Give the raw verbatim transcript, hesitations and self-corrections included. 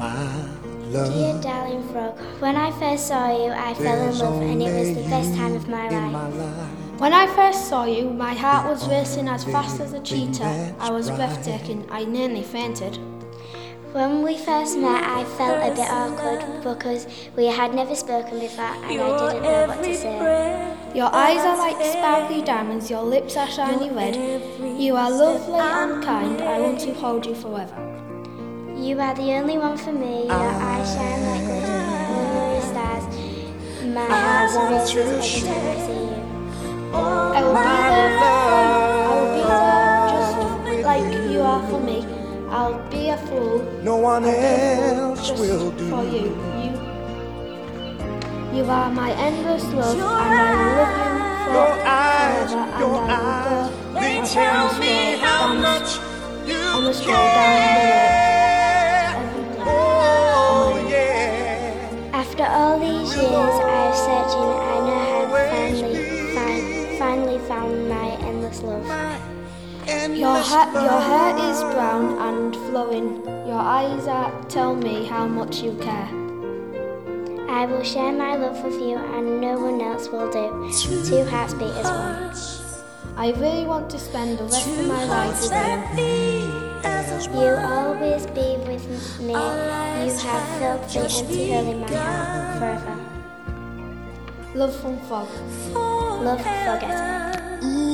my love. Dear darling frog, when I first saw you, I fell in love, and it was the best time of my life. When I first saw you, my heart was racing as fast as a cheetah. I was breathtaking, I nearly fainted. When we first met, I felt a bit awkward because we had never spoken before and I didn't know what to say. Your eyes are like sparkly diamonds, your lips are shiny red. You are lovely and kind, I want to hold you forever. You are the only one for me, your eyes shine like glittering stars. My heart races every time I see you. I will be there for you, I will be there just like you are for me. I'll be a fool. No one else just will do. For you. you. You are my endless love, and I will love you for, Your eyes, forever. your and I will eyes, go they on tell the me stroll how down the- much you on the stroll care. down the road every day. Oh yeah. After all these years of searching, I know I have finally, find, finally found my endless love. Your, ha- your hair is brown and flowing. Your eyes are tell me how much you care. I will share my love with you and no one else will do. Two hearts beat as one. I really want to spend the rest of my life with you. You'll always be with me. You have filled the empty hole in my heart forever. Love from Frog. Love, forget it.